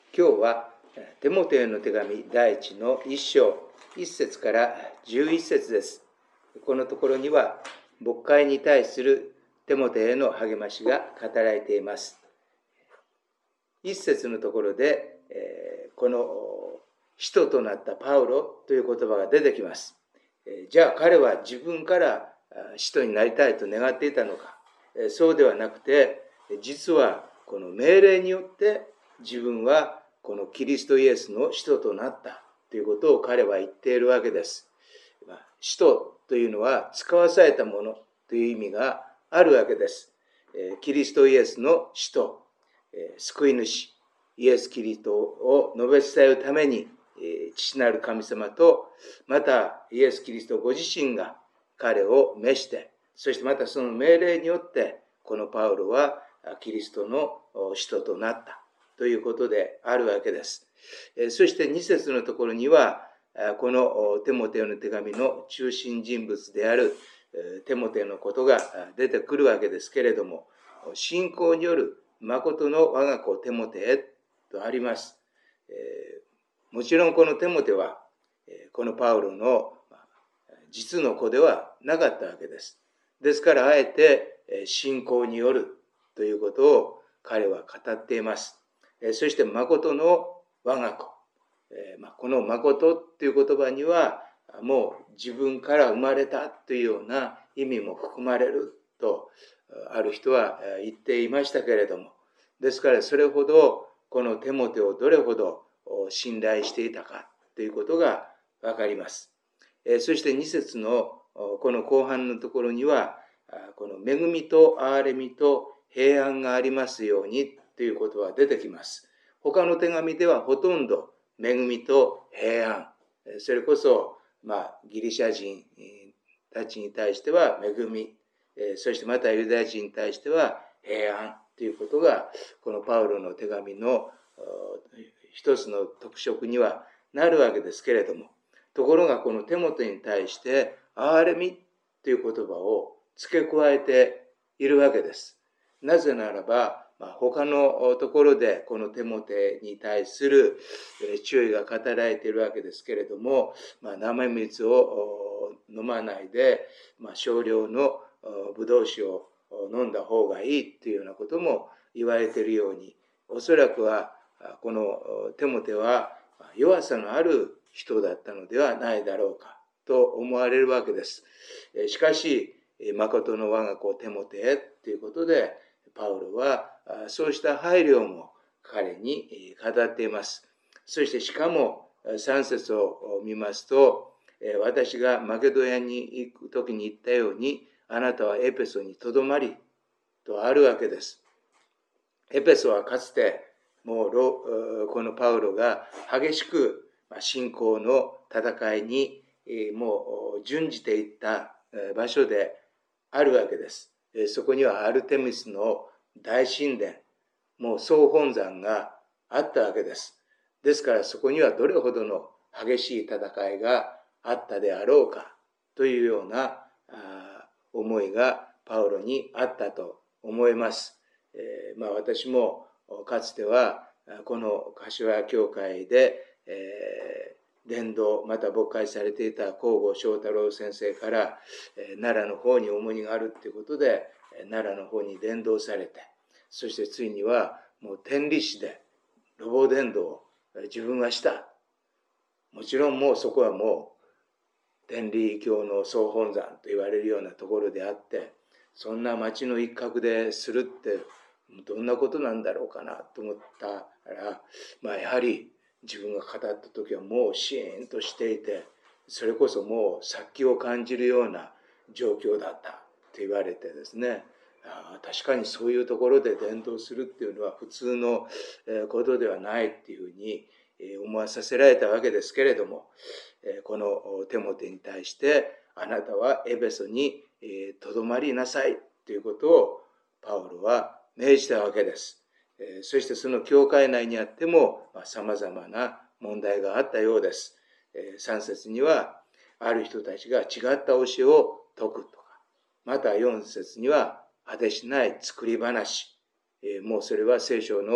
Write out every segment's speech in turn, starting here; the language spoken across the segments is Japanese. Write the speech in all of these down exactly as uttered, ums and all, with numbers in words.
今日はテモテへの手紙第一の一章一節から十一節です。このところには牧会に対するテモテへの励ましが語られています。一節のところで、えー、この使徒となったパウロという言葉が出てきます。えー、じゃあ彼は自分から使徒になりたいと願っていたのか。えー、そうではなくて、実はこの命令によって自分はこのキリストイエスの使徒となったということを彼は言っているわけです。使徒というのは使わされたものという意味があるわけです。キリストイエスの使徒、救い主、イエス・キリストを述べ伝えるために、父なる神様と、またイエス・キリストご自身が彼を召して、そしてまたその命令によって、このパウロはキリストの使徒となったということであるわけです。そしてに節のところには、このテモテへの手紙の中心人物であるテモテのことが出てくるわけですけれども、信仰による誠の我が子テモテへとあります。もちろんこのテモテはこのパウロの実の子ではなかったわけです。ですからあえて信仰によるということを彼は語っています。そして誠の我が子。この誠という言葉にはもう自分から生まれたというような意味も含まれるとある人は言っていましたけれども、ですからそれほどこのテモテをどれほど信頼していたかということがわかります。そしてに節のこの後半のところには、この恵みと憐れみと平安がありますようにということは出てきます。他の手紙ではほとんど恵みと平安、それこそ、まあ、ギリシャ人たちに対しては恵み、そしてまたユダヤ人に対しては平安ということがこのパウロの手紙の一つの特色にはなるわけですけれども、ところがこのテモテに対して憐れみという言葉を付け加えているわけです。なぜならば、まあ、他のところでこのテモテに対する注意が語られているわけですけれども、まあ、生水を飲まないで、まあ、少量のブドウ酒を飲んだ方がいいというようなことも言われているように、おそらくはこのテモテは弱さのある人だったのではないだろうかと思われるわけです。しかし、誠の我が子テモテへということで、パウロはそうした配慮も彼に語っています。そしてしかもさん節を見ますと、私がマケドニアに行く時に言ったように、あなたはエペソにとどまりとあるわけです。エペソはかつてもうこのパウロが激しく信仰の戦いにもう準じていった場所であるわけです。そこにはアルテミスの大神殿、もう総本山があったわけです。ですからそこにはどれほどの激しい戦いがあったであろうかというような思いがパウロにあったと思います。えーまあ、私もかつてはこの柏教会で、えー、伝道また牧会されていた向後翔太郎先生から、えー、奈良の方に重荷があるということで奈良の方に伝道されて、そしてついにはもう天理市で路傍伝道を自分はした。もちろんもうそこはもう天理教の総本山と言われるようなところであって、そんな町の一角でするってどんなことなんだろうかなと思ったら、まあ、やはり自分が語った時はもうシーンとしていて、それこそもう殺気を感じるような状況だったと言われてですね、あ確かにそういうところで伝道するっていうのは普通のことではないっていうふうに思わさせられたわけですけれども、このテモテに対してあなたはエペソにとどまりなさいということをパウロは命じたわけです。そしてその教会内にあってもさまざまな問題があったようです。さん節にはある人たちが違った教えを説くとか、またよん節には果てしない作り話、もうそれは聖書の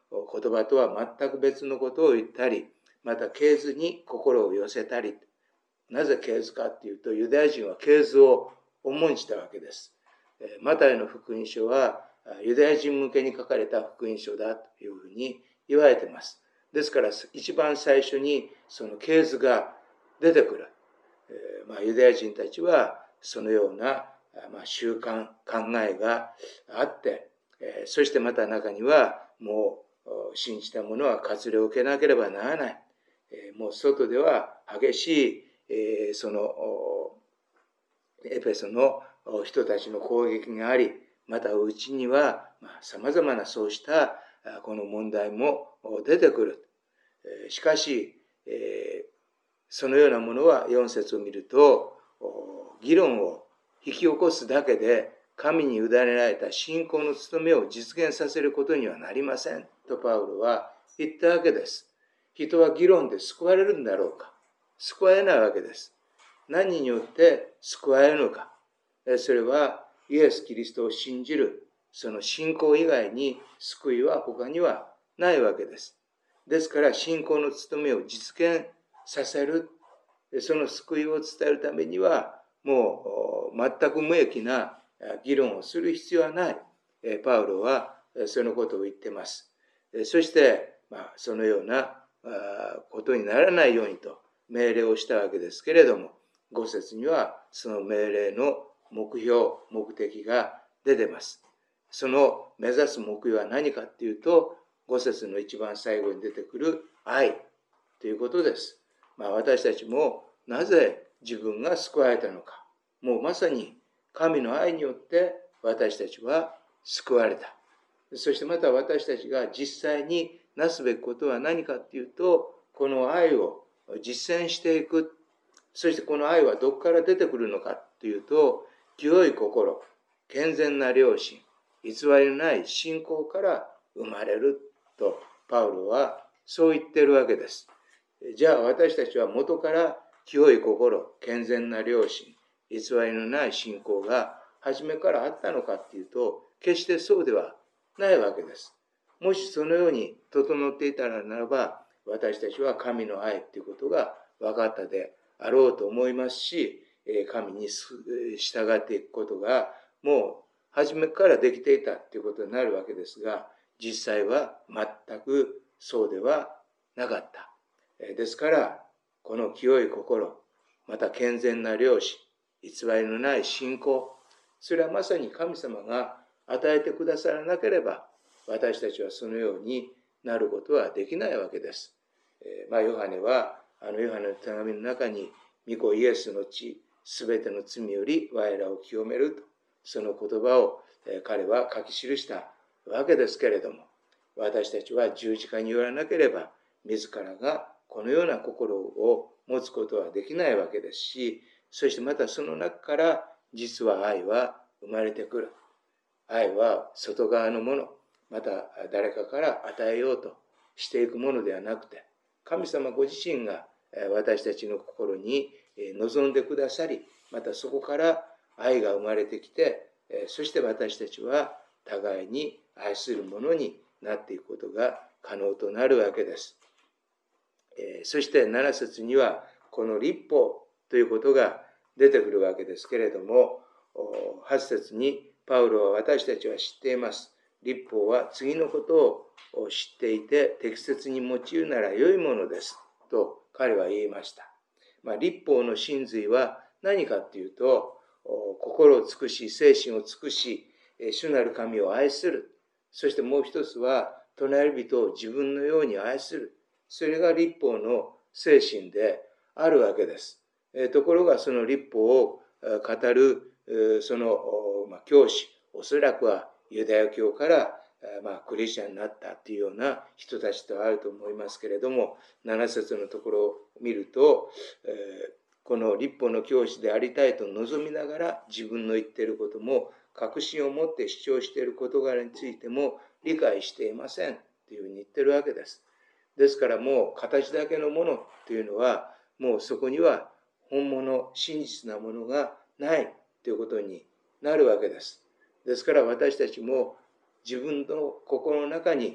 言葉とは全く別のことを言ったり、また系図に心を寄せたり。なぜ系図かっていうと、ユダヤ人は系図を重んじたわけです。マタイの福音書はユダヤ人向けに書かれた福音書だというふうに言われています。ですから一番最初にその系図が出てくる。えーまあ、ユダヤ人たちはそのような、まあ、習慣、考えがあって、えー、そしてまた中にはもう信じた者は割礼を受けなければならない。えー、もう外では激しい、えー、そのエペソの人たちの攻撃があり、またうちにはさまざまなそうしたこの問題も出てくる。しかし、そのようなものはよん節を見ると、議論を引き起こすだけで神に委ねられた信仰の務めを実現させることにはなりませんとパウロは言ったわけです。人は議論で救われるんだろうか。救われないわけです。何によって救われるのか。それはイエス・キリストを信じるその信仰以外に救いは他にはないわけです。ですから信仰の務めを実現させる、その救いを伝えるためにはもう全く無益な議論をする必要はない。パウロはそのことを言っています。そしてそのようなことにならないようにと命令をしたわけですけれども、ご節にはその命令の目標、目的が出ています。その目指す目標は何かっていうと、ご節の一番最後に出てくる愛ということです。まあ、私たちもなぜ自分が救われたのか、もうまさに神の愛によって私たちは救われた。そしてまた私たちが実際になすべきことは何かっていうと、この愛を実践していく。そしてこの愛はどこから出てくるのかっていうと、清い心、健全な良心、偽りのない信仰から生まれるとパウロはそう言っているわけです。じゃあ私たちは元から清い心、健全な良心、偽りのない信仰が初めからあったのかっていうと、決してそうではないわけです。もしそのように整っていたらならば、私たちは神の愛ということが分かったであろうと思いますし、神に従っていくことがもう初めからできていたということになるわけですが、実際は全くそうではなかった。ですから、この清い心、また健全な良心、偽りのない信仰、それはまさに神様が与えてくださらなければ、私たちはそのようになることはできないわけです。えー、まあ、ヨハネは、あのヨハネの手紙の中に、御子イエスの血、すべての罪より我らを清めると、その言葉を彼は書き記したわけですけれども、私たちは十字架によらなければ、自らがこのような心を持つことはできないわけですし、そしてまたその中から実は愛は生まれてくる。愛は外側のもの、また誰かから与えようとしていくものではなくて、神様ご自身が私たちの心に望んでくださり、またそこから愛が生まれてきて、そして私たちは互いに愛するものになっていくことが可能となるわけです。そしてなな節にはこの律法ということが出てくるわけですけれども、はち節にパウロは私たちは知っています。律法は次のことを知っていて適切に用いるなら良いものですと彼は言いました。まあ、律法の真髄は何かというと、心を尽くし、精神を尽くし、主なる神を愛する。そしてもう一つは、隣人を自分のように愛する。それが律法の精神であるわけです。ところがその律法を語るその教師、おそらくはユダヤ教からまあクリスチャンになったというような人たちとあると思いますけれども、なな節のところを見ると、この律法の教師でありたいと望みながら自分の言っていることも確信を持って主張している事柄についても理解していませんというふうに言ってるわけです。ですからもう形だけのものというのはもうそこには本物、真実なものがないということになるわけです。ですから私たちも自分の心の中に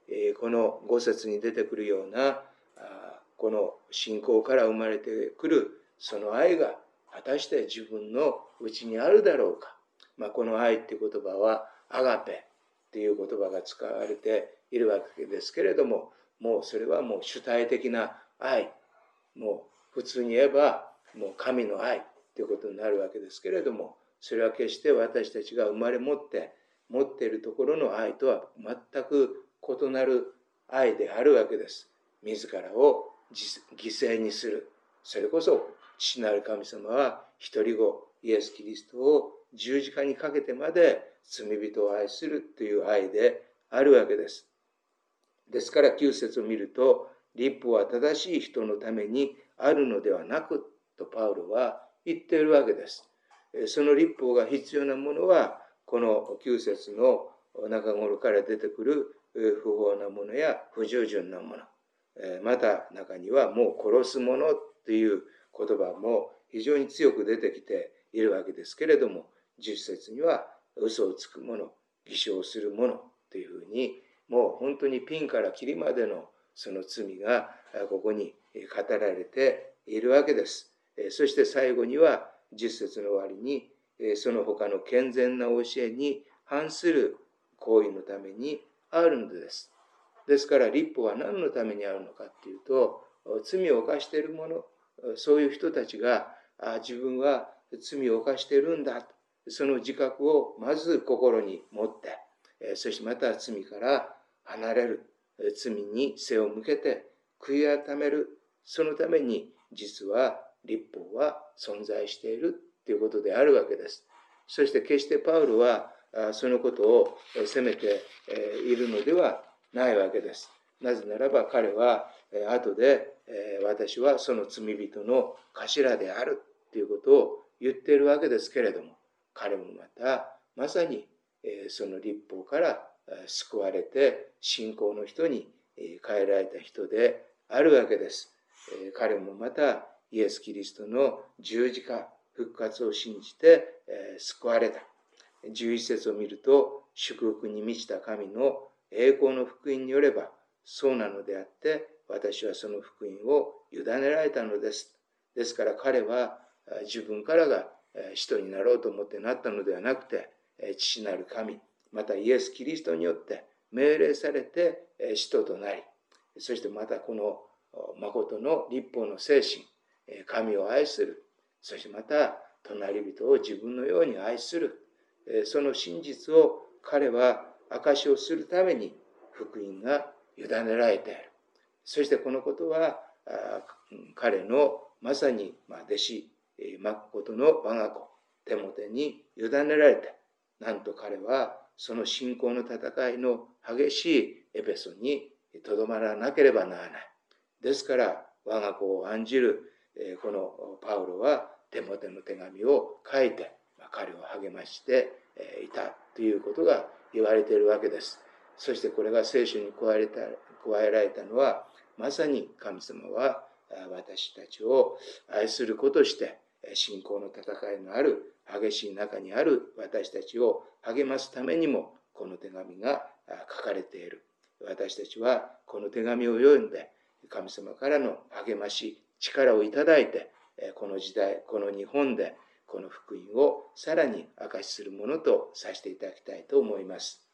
このご節に出てくるようなこの信仰から生まれてくるその愛が果たして自分のうちにあるだろうか。まあ、この愛っていう言葉はアガペっていう言葉が使われているわけですけれども、もうそれはもう主体的な愛、もう普通に言えばもう神の愛ということになるわけですけれども、それは決して私たちが生まれ持って持っているところの愛とは全く異なる愛であるわけです。自らを犠牲にする。それこそ父なる神様は一人子イエス・キリストを十字架にかけてまで罪人を愛するという愛であるわけです。ですからきゅう節を見ると、律法は正しい人のためにあるのではなくとパウロは言っているわけです。その律法が必要なものはこのきゅう節の中頃から出てくる不法なものや不従順なもの、また中にはもう殺すものという言葉も非常に強く出てきているわけですけれども、じゅっ節には嘘をつく者、偽証する者というふうに、もう本当にピンからキリまでのその罪がここに語られているわけです。そして最後にはじゅっ節の終わりに、その他の健全な教えに反する行為のためにあるのです。ですから律法は何のためにあるのかっていうと、罪を犯している者、そういう人たちが自分は罪を犯しているんだ、その自覚をまず心に持って、そしてまた罪から離れる、罪に背を向けて悔い改める、そのために実は律法は存在しているということであるわけです。そして決してパウロはそのことを責めているのではないわけです。なぜならば彼は後で私はその罪人の頭であるということを言っているわけですけれども、彼もまたまさにその律法から救われて信仰の人に変えられた人であるわけです。彼もまたイエス・キリストの十字架復活を信じて救われた。じゅういち節を見ると、祝福に満ちた神の栄光の福音によればそうなのであって、私はその福音を委ねられたのです。ですから彼は自分からが使徒になろうと思ってなったのではなくて、父なる神、またイエス・キリストによって命令されて使徒となり、そしてまたこの誠の律法の精神、神を愛する、そしてまた隣人を自分のように愛する、その真実を彼は証しをするために福音が委ねられている。そしてこのことは彼のまさに弟子、誠の我が子テモテに委ねられて、なんと彼はその信仰の戦いの激しいエペソにとどまらなければならない。ですから我が子を案じるこのパウロはテモテの手紙を書いて彼を励ましていたということが言われているわけです。そしてこれが聖書に加えられた、加えられたのは、まさに神様は私たちを愛する子として信仰の戦いのある激しい中にある私たちを励ますためにもこの手紙が書かれている。私たちはこの手紙を読んで神様からの励まし、力をいただいて、この時代、この日本でこの福音をさらに証しするものとさせていただきたいと思います。